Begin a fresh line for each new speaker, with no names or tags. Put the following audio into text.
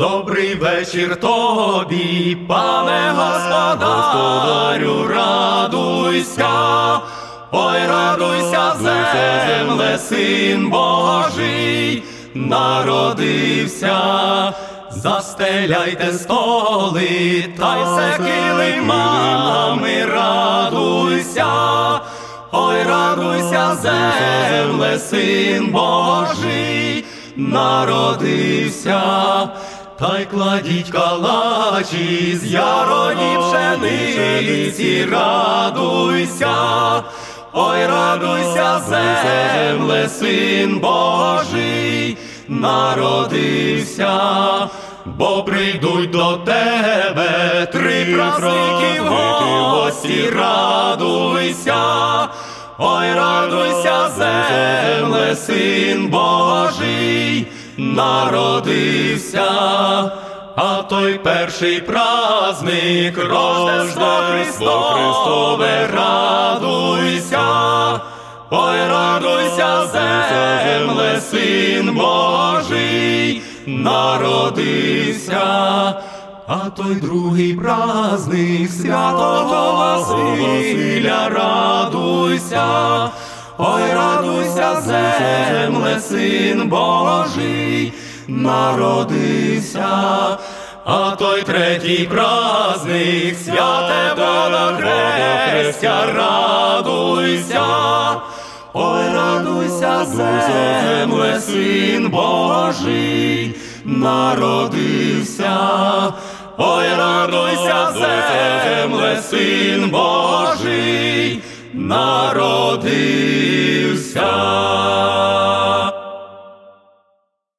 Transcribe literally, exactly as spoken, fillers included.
Добрий вечір тобі, пане господарю, радуйся, ой, радуйся, земле, син Божий народився. Застеляйте столи, та й все килимами, радуйся, ой, радуйся, земле, син Божий народився. Та й кладіть калачі з ярої пшениці, радуйся, ой, радуйся, земле, син Божий народився. Бо прийдуть до тебе три праздники в гості, радуйся, ой, радуйся, земле, син Божий народився. А той перший праздник Рождество Христове, радуйся, ой, радуйся, земле, син Божий народився. А той другий праздник святого Василя, радуйся, ой, радуйся, земле, син Божий народився. А той третій праздник святе Водохрестя, радуйся, ой, радуйся, земле, син Божий народився. Ой, радуйся, земле, син Божий народився.